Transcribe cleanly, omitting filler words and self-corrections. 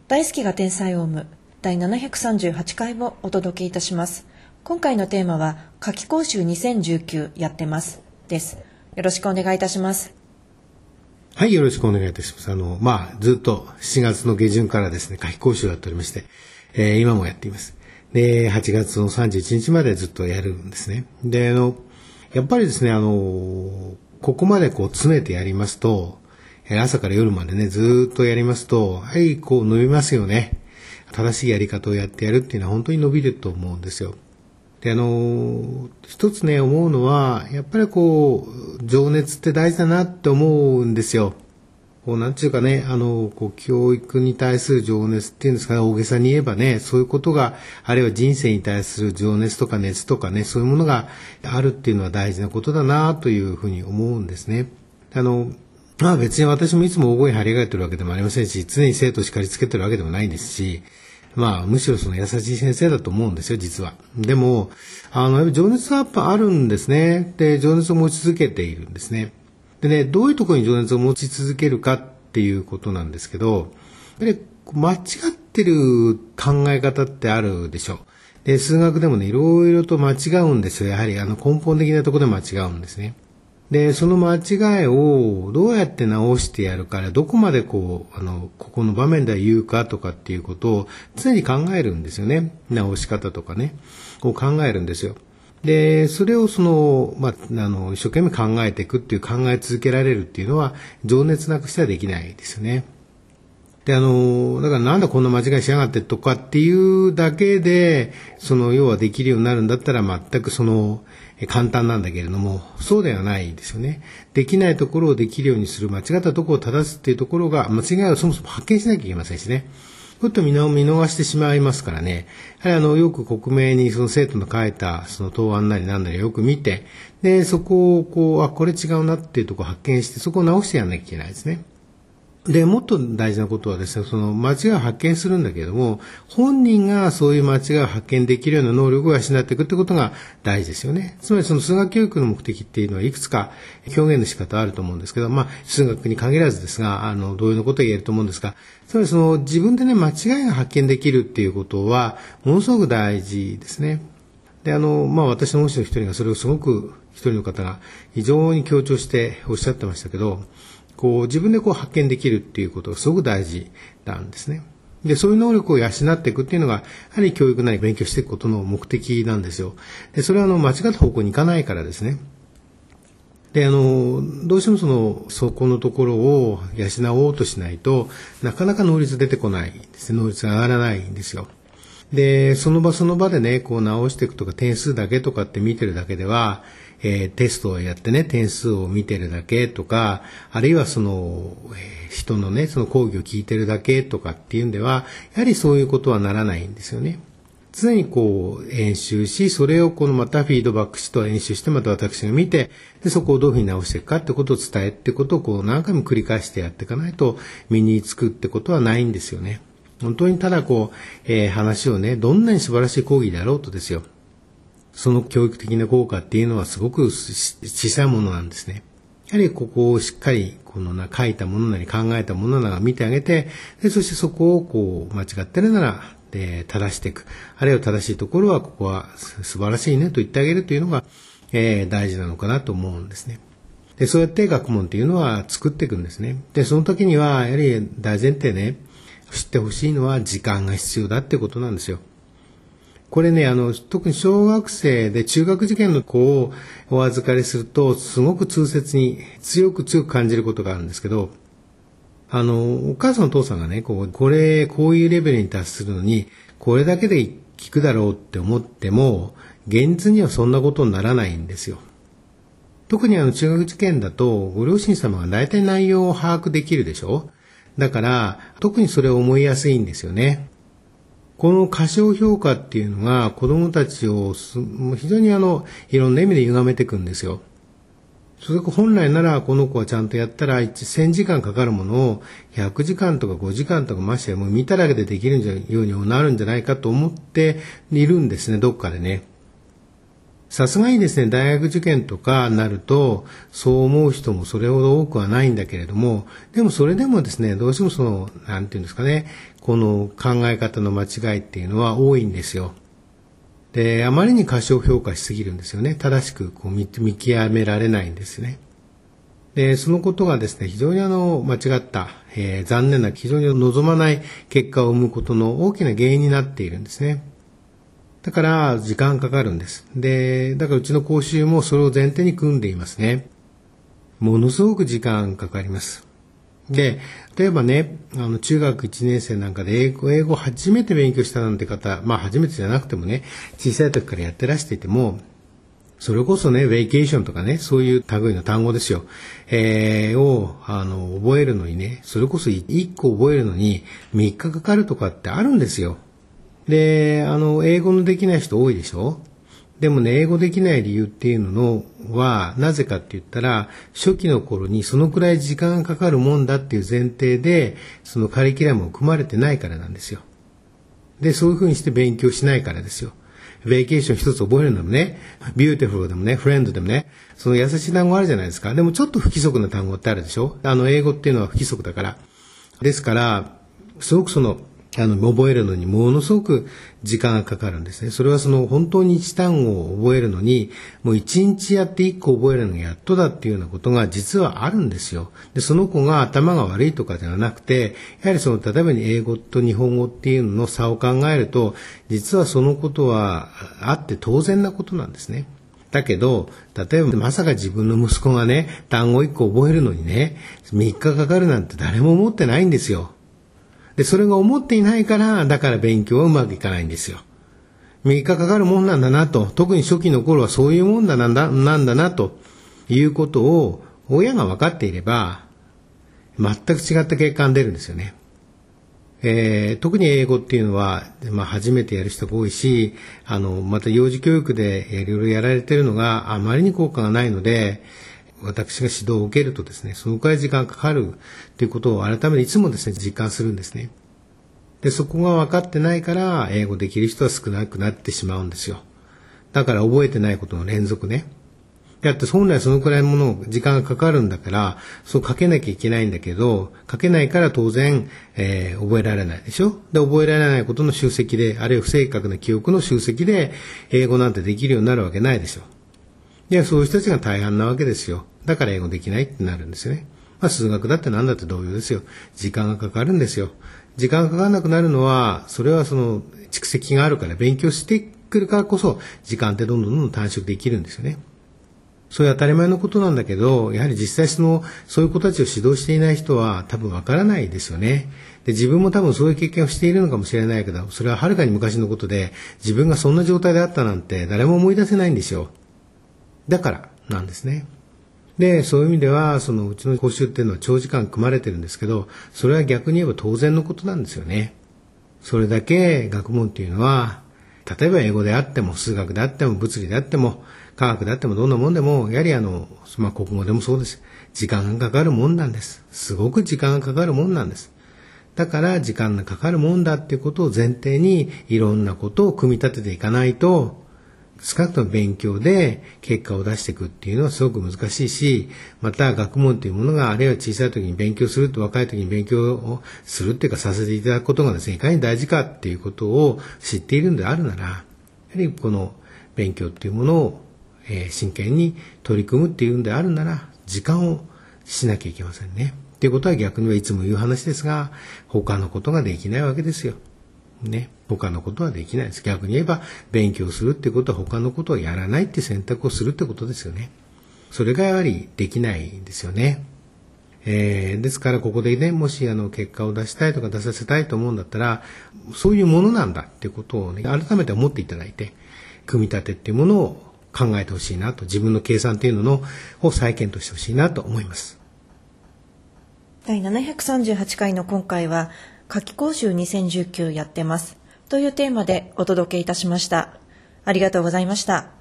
大好きが天才オウム第738回をお届けいたします。今回のテーマは夏季講習2019やってますです。よろしくお願いいたします。 はい、よろしくお願いいたします。ずっと7月の下旬からですね、夏季講習をやっておりまして、今もやっています。で、8月の31日までずっとやるんですね。で、やっぱりですね、ここまで詰めてやりますと、朝から夜までね、ずっとやりますと、はい、伸びますよね。正しいやり方をやってやるっていうのは本当に伸びると思うんですよ。で、一つね、思うのは、やっぱり情熱って大事だなって思うんですよ。なんていうかね、教育に対する情熱っていうんですかね、大げさに言えばね、そういうことが、あるいは人生に対する情熱とか熱とかね、そういうものがあるっていうのは大事なことだなというふうに思うんですね。別に私もいつも大声張り上げてるわけでもありませんし、常に生徒を叱りつけてるわけでもないですし、むしろその優しい先生だと思うんですよ、実は。でも、やっぱり情熱がやっぱあるんですね。で、情熱を持ち続けているんですね。でね、どういうところに情熱を持ち続けるかっていうことなんですけど、やっぱり間違ってる考え方ってあるでしょ。で、数学でもね、いろいろと間違うんですよ。やはり根本的なところで間違うんですね。で、その間違いをどうやって直してやるか、どこまでここの場面では言うかとかっていうことを常に考えるんですよね。直し方とかね。考えるんですよ。で、それを一生懸命考えていくっていう考え続けられるっていうのは情熱なくしてはできないですよね。で、だからなんだこんな間違いしやがってとかっていうだけで、要はできるようになるんだったら全く簡単なんだけれども、そうではないですよね。できないところをできるようにする、間違ったところを正すっていうところが、間違いをそもそも発見しなきゃいけませんしね。ちょっと見逃してしまいますからね。よく克明に生徒の書いた答案なりなんなりよく見て、で、そこをこれ違うなっていうところを発見して、そこを直してやらなきゃいけないですね。で、もっと大事なことはですね、間違いを発見するんだけれども、本人がそういう間違いを発見できるような能力を養っていくってことが大事ですよね。つまり数学教育の目的っていうのはいくつか表現の仕方あると思うんですけど、数学に限らずですが、同様のことを言えると思うんですが、つまり自分でね、間違いが発見できるっていうことは、ものすごく大事ですね。で、私の恩師の一人がそれをすごく一人の方が非常に強調しておっしゃってましたけど、自分で発見できるっていうことがすごく大事なんですね。で、そういう能力を養っていくっていうのが、やはり教育なり勉強していくことの目的なんですよ。で、それは間違った方向に行かないからですね。で、どうしてもそこのところを養おうとしないとなかなか能率出てこないですね。能率が上がらないんですよ。で、その場でね、直していくとか点数だけとかって見てるだけでは、テストをやってね、点数を見てるだけとか、あるいは人のね、講義を聞いてるだけとかっていうんでは、やはりそういうことはならないんですよね。常に演習し、それをまたフィードバックしと演習してまた私が見て、で、そこをどういうふうに直していくかってことを伝えってことを何回も繰り返してやっていかないと身につくってことはないんですよね。本当にただ話をね、どんなに素晴らしい講義であろうとですよ。その教育的な効果っていうのはすごく小さいものなんですね。やはりここをしっかり書いたものなり考えたものなら見てあげて、で、そしてそこを間違ってるなら正していく。あるいは正しいところはここは素晴らしいねと言ってあげるというのが、大事なのかなと思うんですね。で、そうやって学問っていうのは作っていくんですね。で、その時にはやはり大前提ね、知ってほしいのは時間が必要だってことなんですよ。これね、特に小学生で中学受験の子をお預かりすると、すごく痛切に強く感じることがあるんですけど、お母さんお父さんがね、こういうレベルに達するのに、これだけで聞くだろうって思っても、現実にはそんなことにならないんですよ。特に中学受験だと、ご両親様が大体内容を把握できるでしょ？だから、特にそれを思いやすいんですよね。この過小評価っていうのが子供たちを非常にいろんな意味で歪めていくんですよ。それ本来ならこの子はちゃんとやったら1000時間かかるものを100時間とか5時間とかましてもう見ただけでできるようになるんじゃないかと思っているんですね、どっかでね。 さすがにですね、大学受験とかなると、そう思う人もそれほど多くはないんだけれども、でもそれでもですね、どうしてもなんていうんですかね、この考え方の間違いっていうのは多いんですよ。で、あまりに過小評価しすぎるんですよね。正しく見極められないんですね。で、そのことがですね、非常に間違った、残念な、非常に望まない結果を生むことの大きな原因になっているんですね。だから時間かかるんです。で、だからうちの講習もそれを前提に組んでいますね。ものすごく時間かかります。で、例えばね、中学1年生なんかで英語初めて勉強したなんて方、初めてじゃなくてもね、小さい時からやってらしていても、それこそね、ベイケーションとかね、そういう類の単語ですよ。を、覚えるのにね、それこそ1個覚えるのに3日かかるとかってあるんですよ。で、英語のできない人多いでしょ？でもね、英語できない理由っていうのは、なぜかって言ったら、初期の頃にそのくらい時間がかかるもんだっていう前提で、そのカリキュラムを組まれてないからなんですよ。で、そういうふうにして勉強しないからですよ。ベイケーション一つ覚えるのもね、ビューティフルでもね、フレンドでもね、その優しい単語あるじゃないですか。でもちょっと不規則な単語ってあるでしょ？英語っていうのは不規則だから。ですから、すごく覚えるのにものすごく時間がかかるんですね。それは本当に一単語を覚えるのに、もう一日やって一個覚えるのがやっとだっていうようなことが実はあるんですよ。で、その子が頭が悪いとかではなくて、やはり例えばに英語と日本語っていうのの差を考えると、実はそのことはあって当然なことなんですね。だけど、例えばまさか自分の息子がね、単語一個覚えるのにね、3日かかるなんて誰も思ってないんですよ。で、それが思っていないから、だから勉強はうまくいかないんですよ。3日かかるもんなんだなと、特に初期の頃はそういうもんなんだなということを親が分かっていれば、全く違った結果が出るんですよね。特に英語っていうのは、初めてやる人が多いし、また幼児教育でいろいろやられているのがあまりに効果がないので、私が指導を受けるとですね、そのくらい時間かかるということを改めていつもですね、実感するんですね。で、そこが分かってないから、英語できる人は少なくなってしまうんですよ。だから覚えてないことの連続ね。だって本来そのくらいの時間がかかるんだから、そう書けなきゃいけないんだけど、書けないから当然、覚えられないでしょ？で、覚えられないことの集積で、あるいは不正確な記憶の集積で、英語なんてできるようになるわけないでしょ。で、そういう人たちが大半なわけですよ。だから英語できないってなるんですよね。数学だって何だって同様ですよ。時間がかかるんですよ。時間がかからなくなるのは、それは蓄積があるから勉強してくるからこそ、時間ってどんどん短縮できるんですよね。そういう当たり前のことなんだけど、やはり実際そういう子たちを指導していない人は多分わからないですよね。で、自分も多分そういう経験をしているのかもしれないけど、それははるかに昔のことで、自分がそんな状態であったなんて誰も思い出せないんですよ。だからなんですね。で、そういう意味では、うちの講習っていうのは長時間組まれてるんですけど、それは逆に言えば当然のことなんですよね。それだけ学問っていうのは、例えば英語であっても、数学であっても、物理であっても、科学であっても、どんなもんでも、やはり国語でもそうです。時間がかかるもんなんです。すごく時間がかかるもんなんです。だから、時間がかかるもんだっていうことを前提に、いろんなことを組み立てていかないと、少なくとも勉強で結果を出していくっていうのはすごく難しいし、また学問というものが、あるいは小さい時に勉強すると、若い時に勉強をするっていうかさせていただくことがですね、いかに大事かっていうことを知っているのであるなら、やはりこの勉強っていうものを、真剣に取り組むっていうんであるなら、時間をしなきゃいけませんね。っていうことは逆にはいつも言う話ですが、他のことができないわけですよ。ね。他のことはできないです。逆に言えば、勉強するってことは他のことをやらないって選択をするってことですよね。それがやはりできないんですよね。ですからここでね、もし結果を出したいとか出させたいと思うんだったら、そういうものなんだってことをね、改めて思っていただいて、組み立てっていうものを考えてほしいなと、自分の計算っていうのを再検討してほしいなと思います。 第738回の今回は、夏季講習2019やってますというテーマでお届けいたしました。ありがとうございました。